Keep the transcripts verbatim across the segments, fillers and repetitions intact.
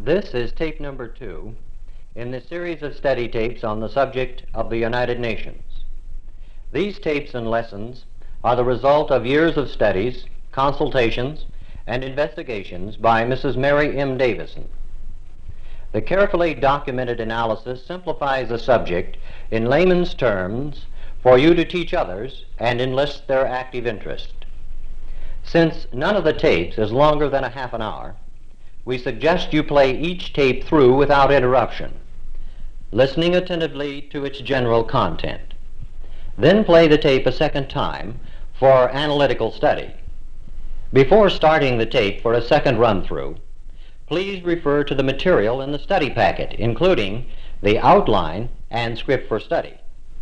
This is tape number two in the series of study tapes on the subject of the United Nations. These tapes and lessons are the result of years of studies, consultations, and investigations by Missus Mary M. Davison. The carefully documented analysis simplifies the subject in layman's terms for you to teach others and enlist their active interest. Since none of the tapes is longer than a half an hour, we suggest you play each tape through without interruption, listening attentively to its general content. Then play the tape a second time for analytical study. Before starting the tape for a second run-through, please refer to the material in the study packet, including the outline and script for study.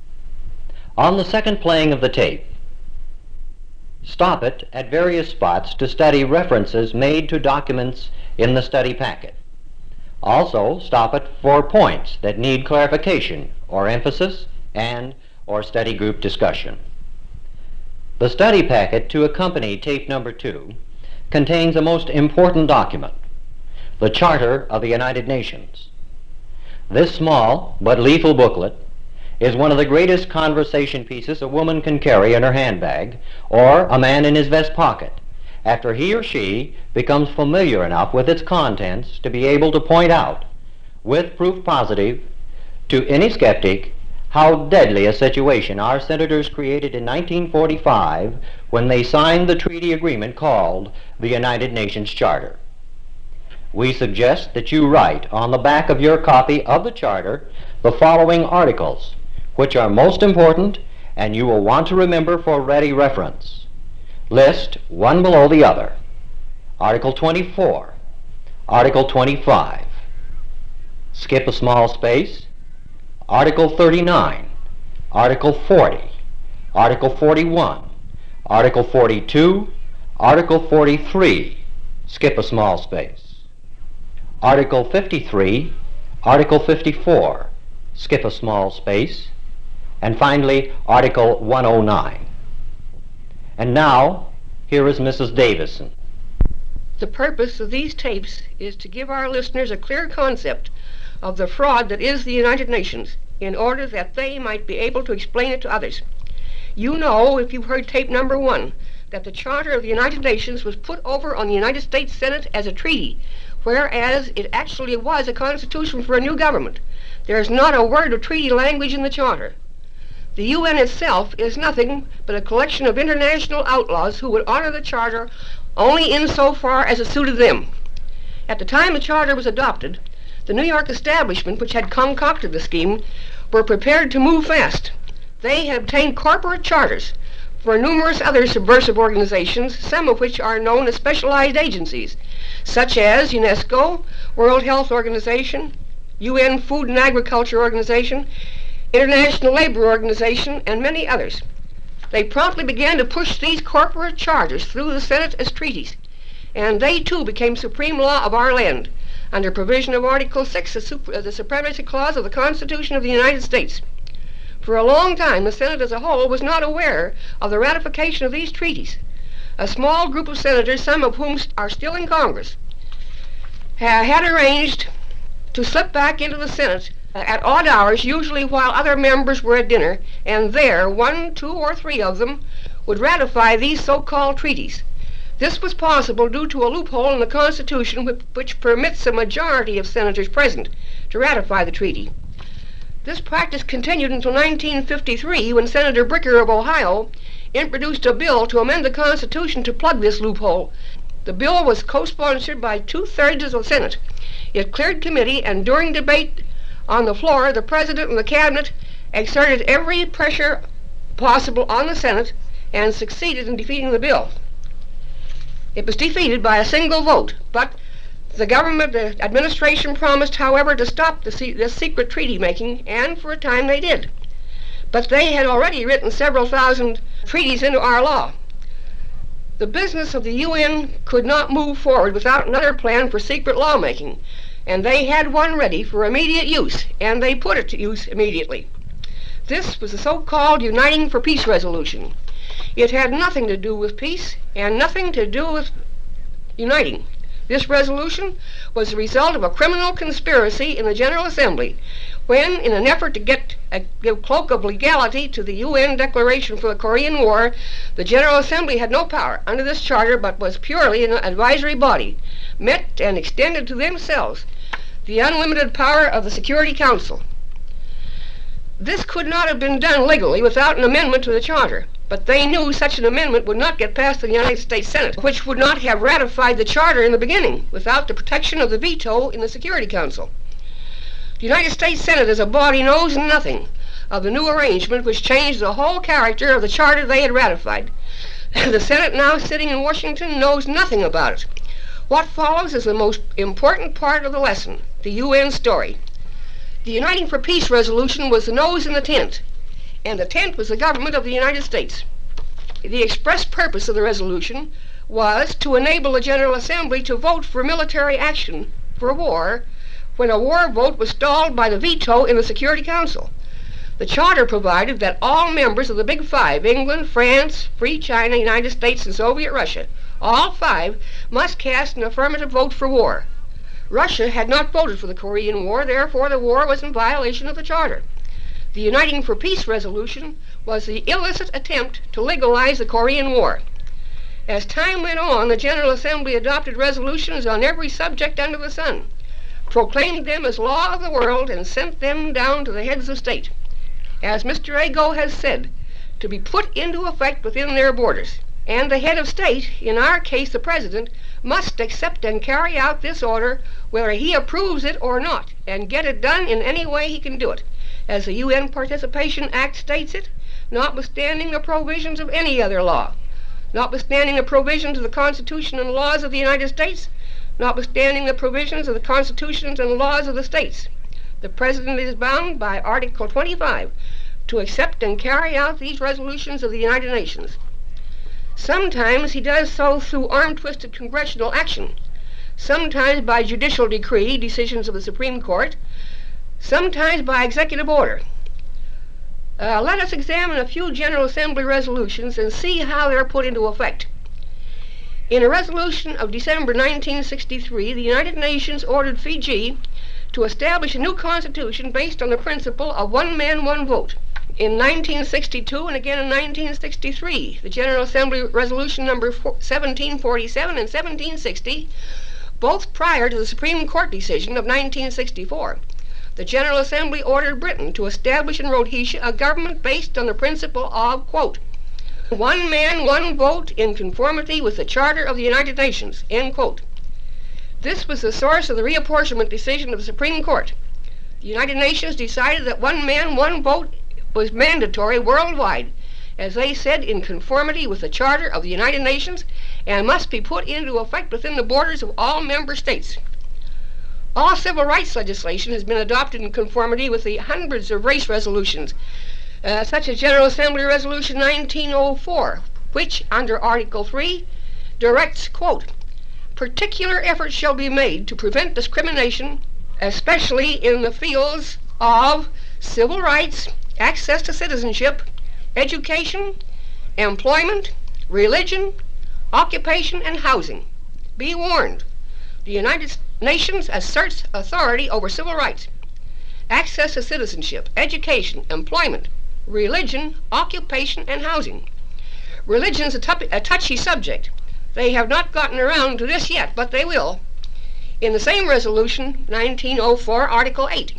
On the second playing of the tape, stop it at various spots to study references made to documents in the study packet. Also, stop it for points that need clarification or emphasis and or study group discussion. The study packet to accompany tape number two contains a most important document, the Charter of the United Nations. This small but lethal booklet is one of the greatest conversation pieces a woman can carry in her handbag or a man in his vest pocket after he or she becomes familiar enough with its contents to be able to point out, with proof positive, to any skeptic how deadly a situation our senators created in nineteen forty-five when they signed the treaty agreement called the United Nations Charter. We suggest that you write on the back of your copy of the Charter the following articles, which are most important and you will want to remember for ready reference. List one below the other. Article twenty-four, Article twenty-five. Skip a small space. Article thirty-nine, Article forty, Article forty-one, Article forty-two, Article forty-three. Skip a small space. Article fifty-three, Article fifty-four. Skip a small space. And finally, Article one oh nine. And now, here is Missus Davison. The purpose of these tapes is to give our listeners a clear concept of the fraud that is the United Nations, in order that they might be able to explain it to others. You know, if you've heard tape number one, that the Charter of the United Nations was put over on the United States Senate as a treaty, whereas it actually was a constitution for a new government. There's not a word of treaty language in the Charter. The U N itself is nothing but a collection of international outlaws who would honor the Charter only insofar as it suited them. At the time the Charter was adopted, the New York establishment, which had concocted the scheme, were prepared to move fast. They had obtained corporate charters for numerous other subversive organizations, some of which are known as specialized agencies, such as UNESCO, World Health Organization, U N Food and Agriculture Organization, International Labor Organization, and many others. They promptly began to push these corporate charters through the Senate as treaties, and they too became supreme law of our land, under provision of Article six, the Supremacy Clause of the Constitution of the United States. For a long time, the Senate as a whole was not aware of the ratification of these treaties. A small group of senators, some of whom are still in Congress, ha had arranged to slip back into the Senate at odd hours, usually while other members were at dinner, and there, one, two, or three of them would ratify these so-called treaties. This was possible due to a loophole in the Constitution which, which permits a majority of senators present to ratify the treaty. This practice continued until nineteen fifty-three, when Senator Bricker of Ohio introduced a bill to amend the Constitution to plug this loophole. The bill was co-sponsored by two-thirds of the Senate. It cleared committee, and during debate on the floor, the President and the Cabinet exerted every pressure possible on the Senate and succeeded in defeating the bill. It was defeated by a single vote, but the government, the administration promised, however, to stop the se this secret treaty making, and for a time they did. But they had already written several thousand treaties into our law. The business of the U N could not move forward without another plan for secret lawmaking, and they had one ready for immediate use, and they put it to use immediately. This was the so-called Uniting for Peace resolution. It had nothing to do with peace and nothing to do with uniting. This resolution was the result of a criminal conspiracy in the General Assembly when, in an effort to get a give cloak of legality to the U N Declaration for the Korean War, the General Assembly had no power under this charter but was purely an advisory body, met and extended to themselves the unlimited power of the Security Council. This could not have been done legally without an amendment to the charter, but they knew such an amendment would not get past the United States Senate, which would not have ratified the charter in the beginning without the protection of the veto in the Security Council. The United States Senate as a body knows nothing of the new arrangement which changed the whole character of the charter they had ratified. The Senate now sitting in Washington knows nothing about it. What follows is the most important part of the lesson, the U N story. The Uniting for Peace resolution was the nose in the tent, and the tent was the government of the United States. The express purpose of the resolution was to enable the General Assembly to vote for military action for war when a war vote was stalled by the veto in the Security Council. The charter provided that all members of the Big Five, England, France, Free China, United States, and Soviet Russia, all five must cast an affirmative vote for war. Russia had not voted for the Korean War, therefore the war was in violation of the charter. The Uniting for Peace resolution was the illicit attempt to legalize the Korean War. As time went on, the General Assembly adopted resolutions on every subject under the sun, proclaimed them as law of the world, and sent them down to the heads of state, as Mister Ago has said, to be put into effect within their borders. And the head of state, in our case the President, must accept and carry out this order whether he approves it or not, and get it done in any way he can do it, as the U N Participation Act states it, notwithstanding the provisions of any other law, notwithstanding the provisions of the Constitution and laws of the United States, notwithstanding the provisions of the constitutions and laws of the states. The President is bound by Article twenty-five to accept and carry out these resolutions of the United Nations. Sometimes he does so through arm-twisted congressional action, sometimes by judicial decree, decisions of the Supreme Court, sometimes by executive order. Uh, let us examine a few General Assembly resolutions and see how they're put into effect. In a resolution of December nineteen sixty-three, the United Nations ordered Fiji to establish a new constitution based on the principle of one man, one vote. In nineteen sixty-two and again in nineteen sixty-three, the General Assembly Resolution number seventeen forty-seven and seventeen sixty, both prior to the Supreme Court decision of nineteen sixty-four, the General Assembly ordered Britain to establish in Rhodesia a government based on the principle of, quote, one man, one vote in conformity with the Charter of the United Nations, end quote. This was the source of the reapportionment decision of the Supreme Court. The United Nations decided that one man, one vote was mandatory worldwide, as they said, in conformity with the Charter of the United Nations, and must be put into effect within the borders of all member states. All civil rights legislation has been adopted in conformity with the hundreds of race resolutions, uh, such as General Assembly Resolution nineteen oh four, which, under Article three, directs, quote, particular efforts shall be made to prevent discrimination, especially in the fields of civil rights, access to citizenship, education, employment, religion, occupation, and housing. Be warned, the United Nations asserts authority over civil rights, access to citizenship, education, employment, religion, occupation, and housing. Religion is a, tu- a touchy subject. They have not gotten around to this yet, but they will. In the same resolution, nineteen oh four, Article eight.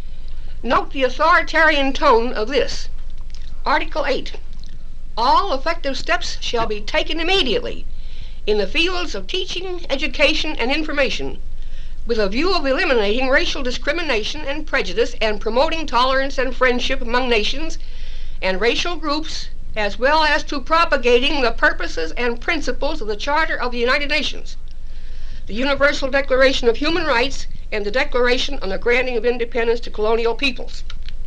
Note the authoritarian tone of this. Article eight. All effective steps shall be taken immediately in the fields of teaching, education, and information with a view of eliminating racial discrimination and prejudice and promoting tolerance and friendship among nations and racial groups, as well as to propagating the purposes and principles of the Charter of the United Nations, the Universal Declaration of Human Rights, and the Declaration on the Granting of Independence to Colonial Peoples.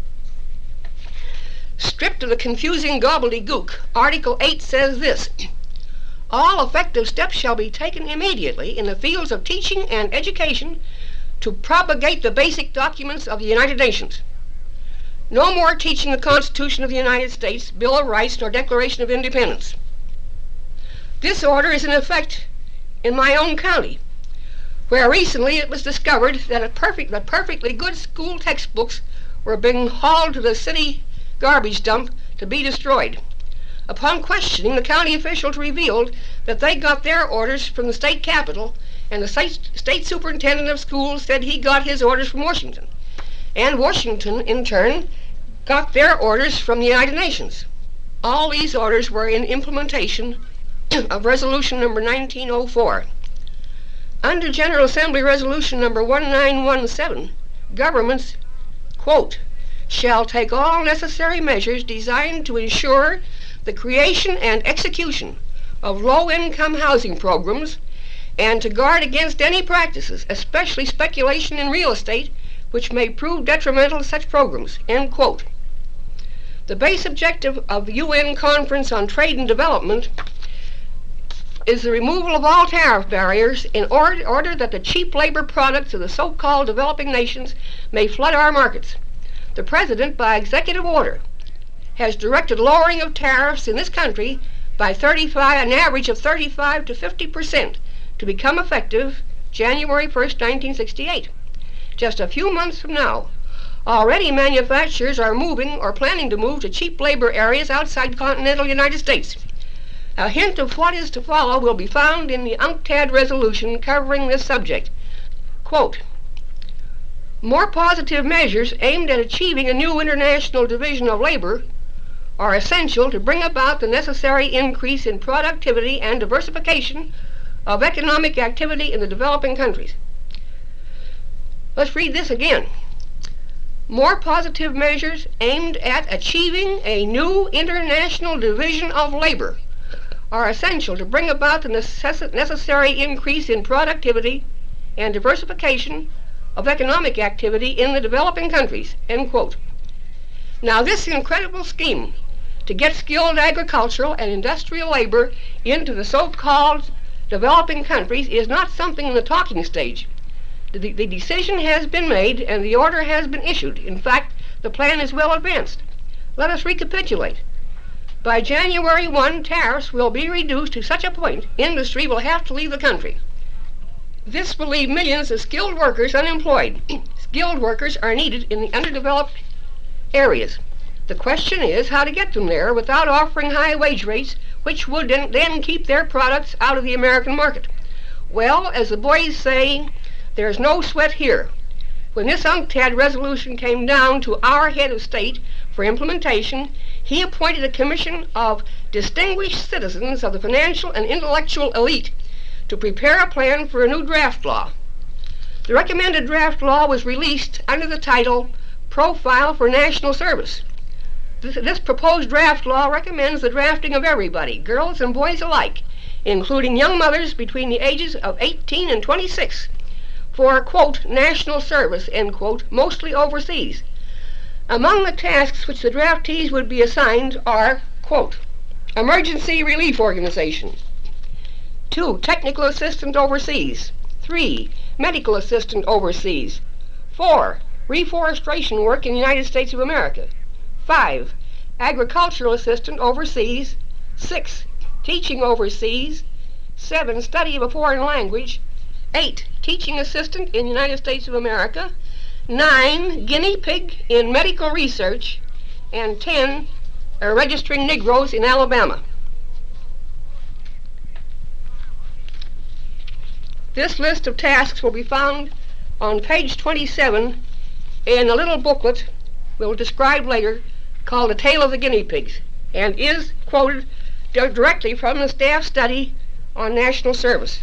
Stripped of the confusing gobbledygook, Article eight says this: all effective steps shall be taken immediately in the fields of teaching and education to propagate the basic documents of the United Nations. No more teaching the Constitution of the United States, Bill of Rights, nor Declaration of Independence. This order is in effect in my own county. where recently it was discovered that, a perfect, that perfectly good school textbooks were being hauled to the city garbage dump to be destroyed. Upon questioning, the county officials revealed that they got their orders from the state capitol, and the state, state superintendent of schools said he got his orders from Washington. And Washington, in turn, got their orders from the United Nations. All these orders were in implementation of Resolution number nineteen oh four. Under General Assembly Resolution number nineteen seventeen, governments, quote, shall take all necessary measures designed to ensure the creation and execution of low-income housing programs and to guard against any practices, especially speculation in real estate, which may prove detrimental to such programs, end quote. The base objective of the U N Conference on Trade and Development is the removal of all tariff barriers in order, order that the cheap labor products of the so-called developing nations may flood our markets. The President, by executive order, has directed lowering of tariffs in this country by thirty-five, an average of thirty-five to fifty percent to become effective January first, nineteen sixty-eight. Just a few months from now, already manufacturers are moving or planning to move to cheap labor areas outside continental United States. A hint of what is to follow will be found in the UNCTAD resolution covering this subject. Quote, more positive measures aimed at achieving a new international division of labor are essential to bring about the necessary increase in productivity and diversification of economic activity in the developing countries. Let's read this again. More positive measures aimed at achieving a new international division of labor are essential to bring about the necess- necessary increase in productivity and diversification of economic activity in the developing countries, end quote. Now, this incredible scheme to get skilled agricultural and industrial labor into the so-called developing countries is not something in the talking stage. The, the decision has been made and the order has been issued. In fact, the plan is well advanced. Let us recapitulate. By January first, tariffs will be reduced to such a point industry will have to leave the country. This will leave millions of skilled workers unemployed. Skilled workers are needed in the underdeveloped areas. The question is how to get them there without offering high wage rates, which would then keep their products out of the American market. Well, as the boys say, there's no sweat here. When this UNCTAD resolution came down to our head of state for implementation, he appointed a commission of distinguished citizens of the financial and intellectual elite to prepare a plan for a new draft law. The recommended draft law was released under the title Profile for National Service. This, this proposed draft law recommends the drafting of everybody, girls and boys alike, including young mothers between the ages of eighteen and twenty-six, for, quote, national service, end quote, mostly overseas. Among the tasks which the draftees would be assigned are, quote, emergency relief organization, two, technical assistant overseas, three, medical assistant overseas, four, reforestation work in the United States of America, five, agricultural assistant overseas, six, teaching overseas, seven, study of a foreign language, eight, teaching assistant in the United States of America, nine, guinea pig in medical research, and ten, uh, registering Negroes in Alabama. This list of tasks will be found on page twenty-seven in a little booklet we'll describe later called The Tale of the Guinea Pigs, and is quoted di- directly from the staff study on national service.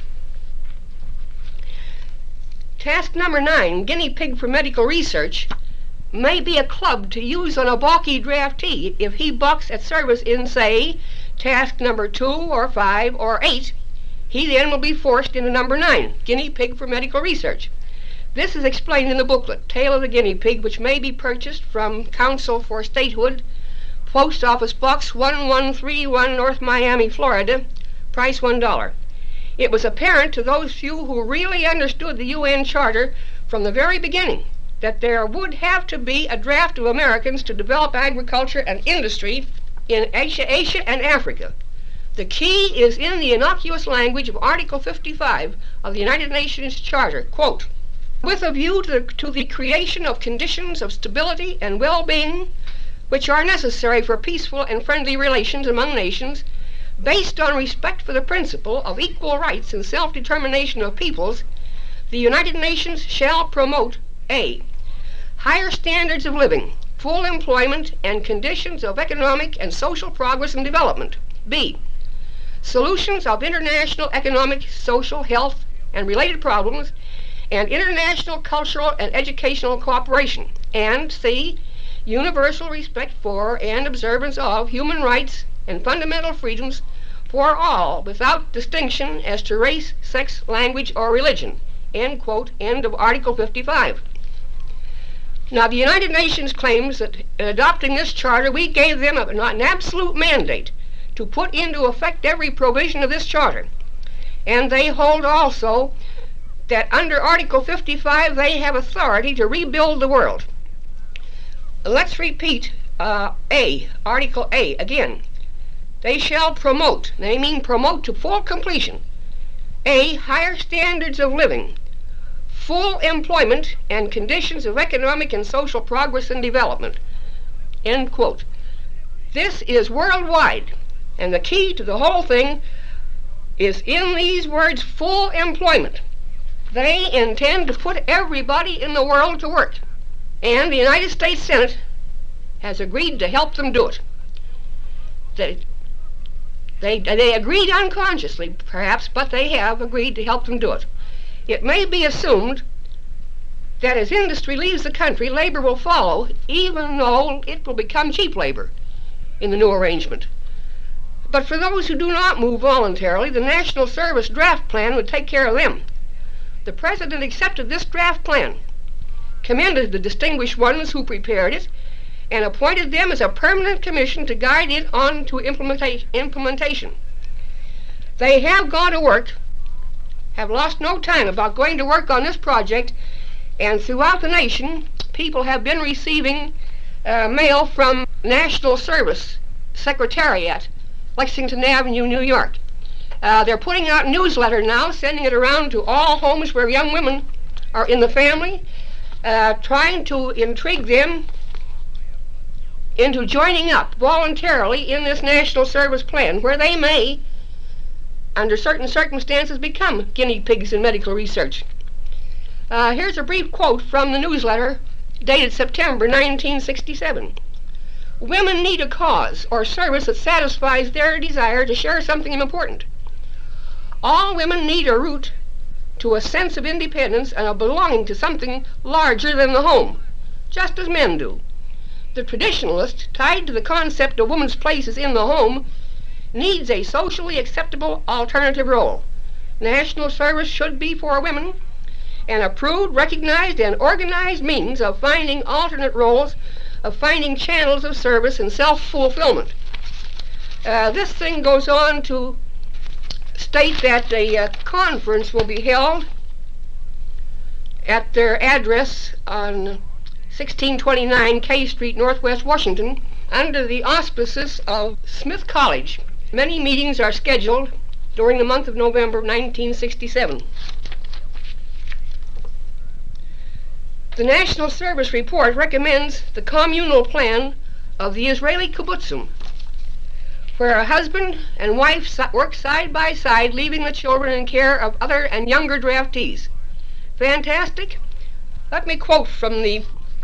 Task number nine, guinea pig for medical research, may be a club to use on a balky draftee if he bucks at service in, say, task number two or five or eight. He then will be forced into number nine, guinea pig for medical research. This is explained in the booklet, Tale of the Guinea Pig, which may be purchased from Council for Statehood, Post Office Box one one three one, North Miami, Florida, price one dollar. It was apparent to those few who really understood the U N Charter from the very beginning that there would have to be a draft of Americans to develop agriculture and industry in Asia, Asia and Africa. The key is in the innocuous language of Article fifty-five of the United Nations Charter, quote, with a view to the, to the creation of conditions of stability and well-being which are necessary for peaceful and friendly relations among nations, based on respect for the principle of equal rights and self-determination of peoples, the United Nations shall promote A. higher standards of living, full employment, and conditions of economic and social progress and development. B. Solutions of international economic, social, health, and related problems, and international cultural and educational cooperation. And C. Universal respect for and observance of human rights and fundamental freedoms for all, without distinction as to race, sex, language, or religion. End quote. End of Article fifty-five. Now, the United Nations claims that in adopting this charter, we gave them a, an absolute mandate to put into effect every provision of this charter. And they hold also that under Article fifty-five, they have authority to rebuild the world. Let's repeat uh, A, Article A again. They shall promote, they mean promote to full completion, A, higher standards of living, full employment, and conditions of economic and social progress and development. End quote. This is worldwide, and the key to the whole thing is in these words, full employment. They intend to put everybody in the world to work, and the United States Senate has agreed to help them do it. They, they, they agreed unconsciously, perhaps, but they have agreed to help them do it. It may be assumed that as industry leaves the country, labor will follow, even though it will become cheap labor in the new arrangement. But for those who do not move voluntarily, the National Service Draft Plan would take care of them. The President accepted this draft plan, commended the distinguished ones who prepared it, and appointed them as a permanent commission to guide it on to implementa- implementation. They have gone to work, have lost no time about going to work on this project, and throughout the nation, people have been receiving uh, mail from National Service Secretariat, Lexington Avenue, New York. Uh, they're putting out a newsletter now, sending it around to all homes where young women are in the family, uh, trying to intrigue them into joining up voluntarily in this National Service Plan, where they may, under certain circumstances, become guinea pigs in medical research. Uh, here's a brief quote from the newsletter dated September nineteen sixty-seven. Women need a cause or service that satisfies their desire to share something important. All women need a root to a sense of independence and of belonging to something larger than the home, just as men do. The traditionalist, tied to the concept of woman's places in the home, needs a socially acceptable alternative role. National service should be for women an approved, recognized, and organized means of finding alternate roles, of finding channels of service and self-fulfillment. Uh, this thing goes on to state that a uh, conference will be held at their address on sixteen twenty-nine K Street, Northwest Washington, under the auspices of Smith College. Many meetings are scheduled during the month of November nineteen sixty-seven. The National Service Report recommends the communal plan of the Israeli kibbutzim, where a husband and wife si- work side by side, leaving the children in care of other and younger draftees. Fantastic? Let me quote from the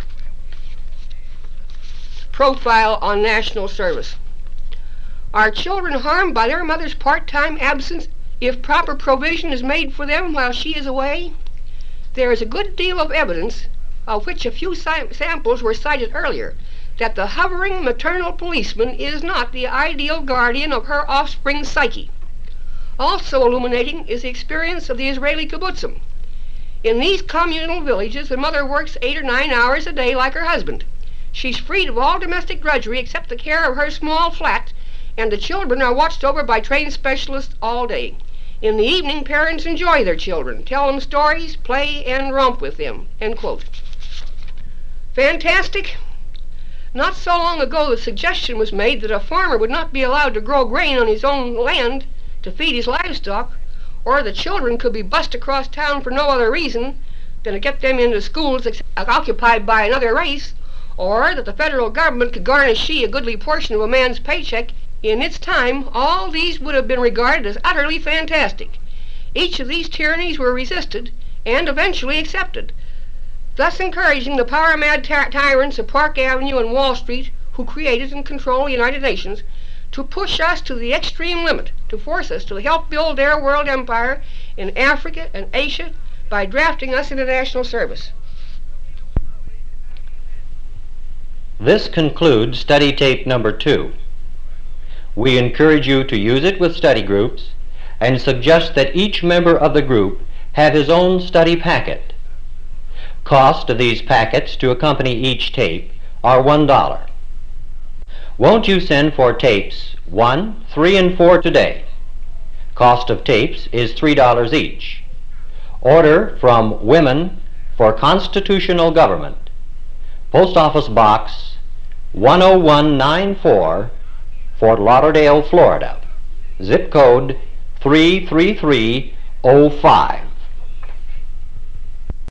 profile on national service. Are children harmed by their mother's part-time absence if proper provision is made for them while she is away? There is a good deal of evidence, of which a few si- samples were cited earlier, that the hovering maternal policeman is not the ideal guardian of her offspring's psyche. Also illuminating is the experience of the Israeli kibbutzim. In these communal villages, the mother works eight or nine hours a day like her husband. She's freed of all domestic drudgery except the care of her small flat, and the children are watched over by trained specialists all day. In the evening, parents enjoy their children, tell them stories, play, and romp with them. End quote. Fantastic? Not so long ago the suggestion was made that a farmer would not be allowed to grow grain on his own land to feed his livestock, or that children could be bussed across town for no other reason than to get them into schools occupied by another race, or that the federal government could garnish a goodly portion of a man's paycheck. In its time, all these would have been regarded as utterly fantastic. Each of these tyrannies were resisted and eventually accepted, thus encouraging the power-mad ty tyrants of Park Avenue and Wall Street, who created and control the United Nations, to push us to the extreme limit, to force us to help build their world empire in Africa and Asia by drafting us into national service. This concludes study tape number two. We encourage you to use it with study groups and suggest that each member of the group have his own study packet. Cost of these packets to accompany each tape are one dollar. Won't you send for tapes one, three, and four today? Cost of tapes is three dollars each. Order from Women for Constitutional Government, Post Office Box one oh one nine four, Fort Lauderdale, Florida. Zip code three three three oh five.